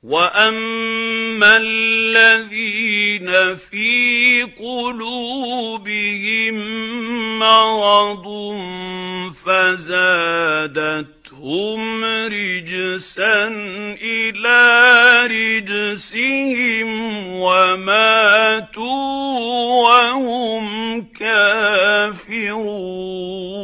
واما الذين في قلوبهم مرض فزادتهم رجسا الى رجسهم وماتوا وهم كافرون.